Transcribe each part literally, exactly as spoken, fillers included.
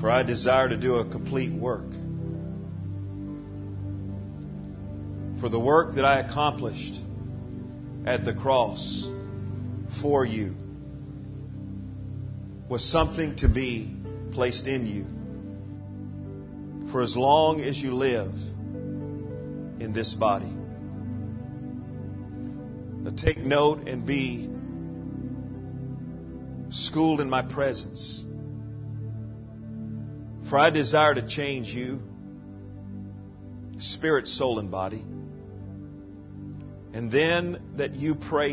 For I desire to do a complete work. For the work that I accomplished at the cross for you was something to be placed in you for as long as you live in this body. Now take note and be schooled in my presence. For I desire to change you, spirit, soul, and body. And then that you pray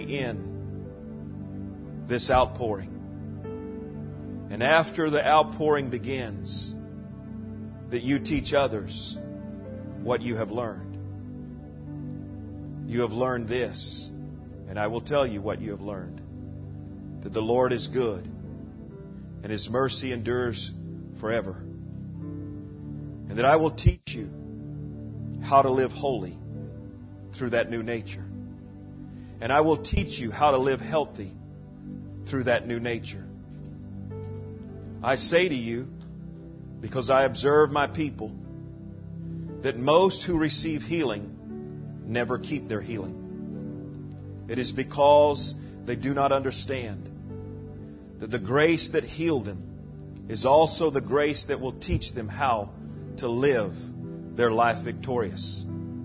in this outpouring. And after the outpouring begins, that you teach others what you have learned. You have learned this, and I will tell you what you have learned. That the Lord is good, and His mercy endures forever. And that I will teach you how to live holy through that new nature. And I will teach you how to live healthy through that new nature. I say to you, because I observe my people, that most who receive healing never keep their healing. It is because they do not understand that the grace that healed them is also the grace that will teach them how to live their life victorious.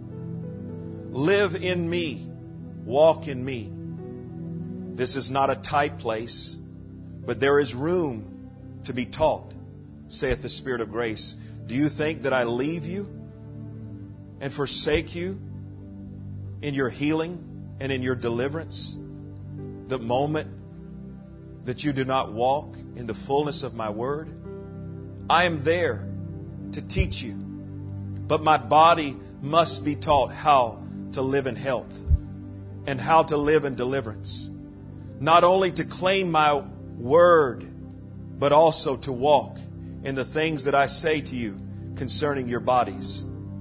Live in me. Walk in me. This is not a tight place, but there is room to be taught, saith the Spirit of grace. Do you think that I leave you and forsake you in your healing and in your deliverance the moment that you do not walk in the fullness of my word? I am there to teach you, but my body must be taught how to live in health and how to live in deliverance. Not only to claim my word, but also to walk in the things that I say to you concerning your bodies.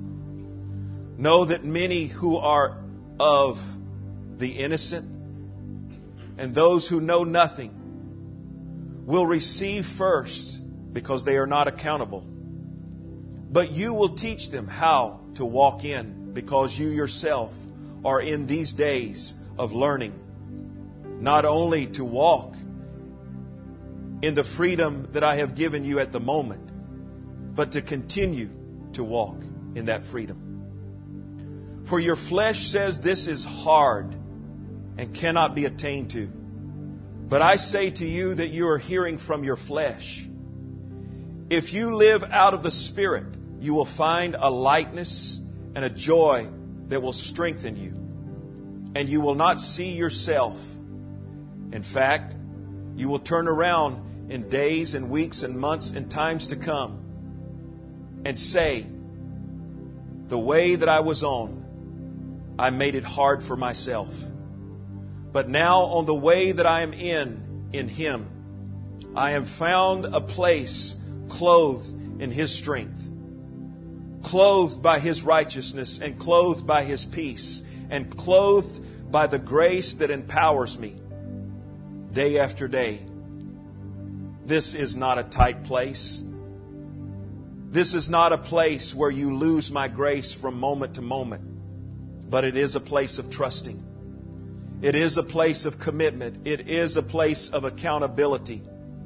Know that many who are of the innocent and those who know nothing will receive first because they are not accountable. But you will teach them how to walk in because you yourself are in these days of learning not only to walk in the freedom that I have given you at the moment, but to continue to walk in that freedom. For your flesh says this is hard and cannot be attained to. But I say to you that you are hearing from your flesh. If you live out of the Spirit, you will find a lightness and a joy that will strengthen you. And you will not see yourself. In fact, you will turn around in days and weeks and months and times to come and say, the way that I was on, I made it hard for myself. But now on the way that I am in, in Him, I have found a place clothed in His strength, clothed by His righteousness, and clothed by His peace, and clothed by the grace that empowers me day after day. This is not a tight place. This is not a place where you lose my grace from moment to moment, but it is a place of trusting. It is a place of commitment. It is a place of accountability.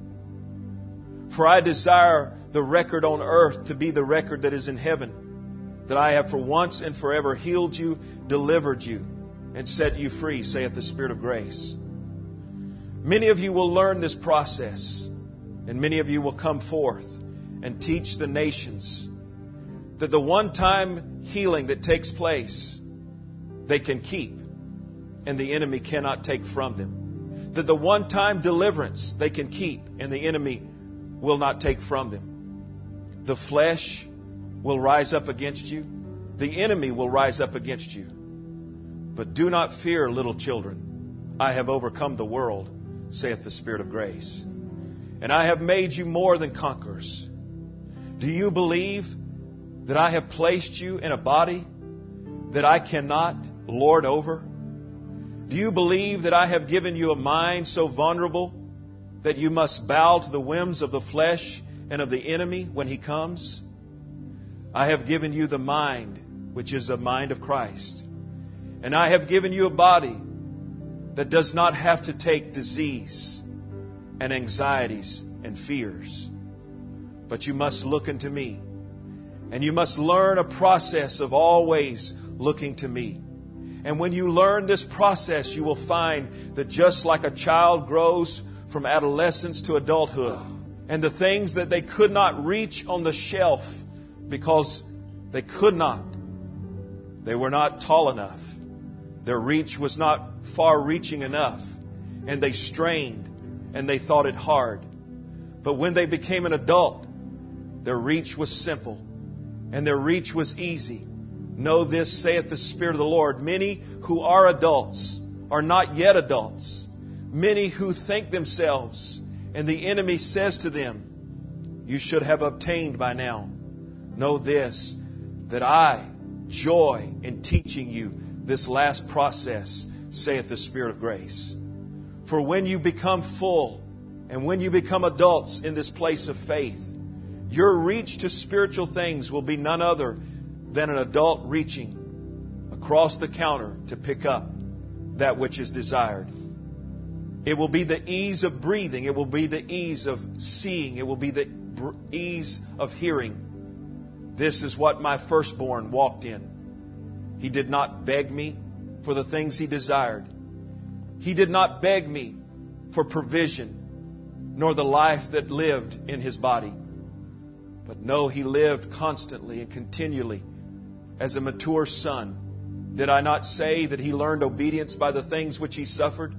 For I desire the record on earth to be the record that is in heaven, that I have for once and forever healed you, delivered you, and set you free, saith the Spirit of grace. Many of you will learn this process, and many of you will come forth and teach the nations that the one-time healing that takes place, they can keep, and the enemy cannot take from them. That the one-time deliverance they can keep, and the enemy will not take from them. The flesh will rise up against you. The enemy will rise up against you. But do not fear, little children. I have overcome the world, saith the Spirit of grace. And I have made you more than conquerors. Do you believe that I have placed you in a body that I cannot lord over? Do you believe that I have given you a mind so vulnerable that you must bow to the whims of the flesh and of the enemy when he comes. I have given you the mind, which is a mind of Christ. And I have given you a body that does not have to take disease and anxieties and fears. But you must look unto me. And you must learn a process of always looking to me. And when you learn this process, you will find that just like a child grows from adolescence to adulthood, and the things that they could not reach on the shelf because they could not, they were not tall enough. Their reach was not far-reaching enough. And they strained and they thought it hard. But when they became an adult, their reach was simple and their reach was easy. Know this, saith the Spirit of the Lord. Many who are adults are not yet adults. Many who think themselves, and the enemy says to them, you should have obtained by now. Know this, that I joy in teaching you this last process, saith the Spirit of grace. For when you become full, and when you become adults in this place of faith, your reach to spiritual things will be none other than an adult reaching across the counter to pick up that which is desired. It will be the ease of breathing. It will be the ease of seeing. It will be the ease of hearing. This is what my firstborn walked in. He did not beg me for the things he desired. He did not beg me for provision, nor the life that lived in his body. But no, he lived constantly and continually as a mature son. Did I not say that he learned obedience by the things which he suffered?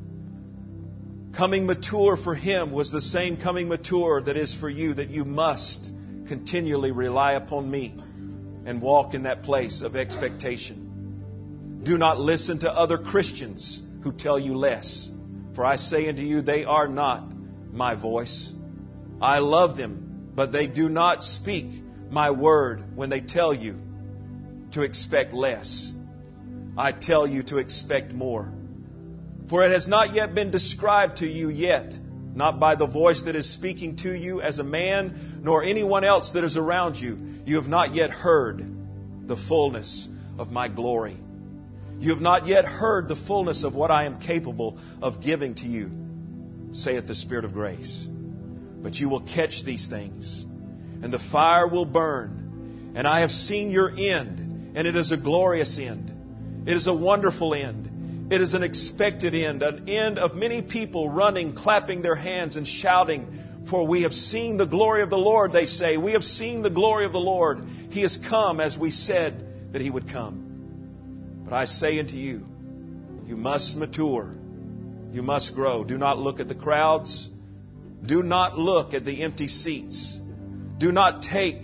Coming mature for him was the same coming mature that is for you, that you must continually rely upon me and walk in that place of expectation. Do not listen to other Christians who tell you less. For I say unto you, they are not my voice. I love them, but they do not speak my word when they tell you to expect less. I tell you to expect more. For it has not yet been described to you yet, not by the voice that is speaking to you as a man, nor anyone else that is around you. You have not yet heard the fullness of my glory. You have not yet heard the fullness of what I am capable of giving to you, saith the Spirit of grace. But you will catch these things, and the fire will burn. And I have seen your end, and it is a glorious end. It is a wonderful end. It is an expected end, an end of many people running, clapping their hands and shouting, for we have seen the glory of the Lord, they say. We have seen the glory of the Lord. He has come as we said that He would come. But I say unto you, you must mature. You must grow. Do not look at the crowds. Do not look at the empty seats. Do not take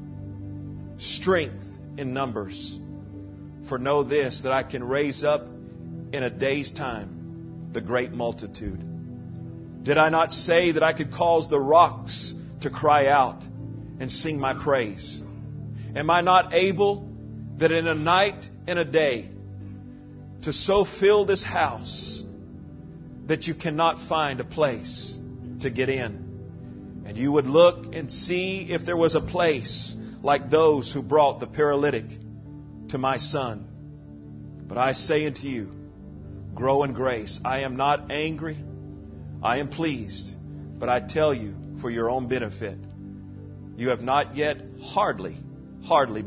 strength in numbers. For know this, that I can raise up in a day's time the great multitude. Did I not say that I could cause the rocks to cry out and sing my praise? Am I not able that in a night and a day to so fill this house that you cannot find a place to get in? And you would look and see if there was a place like those who brought the paralytic to my son. But I say unto you, grow in grace. I am not angry. I am pleased. But I tell you, for your own benefit, you have not yet hardly, hardly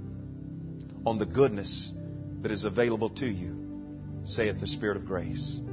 begun on the goodness that is available to you, saith the Spirit of grace.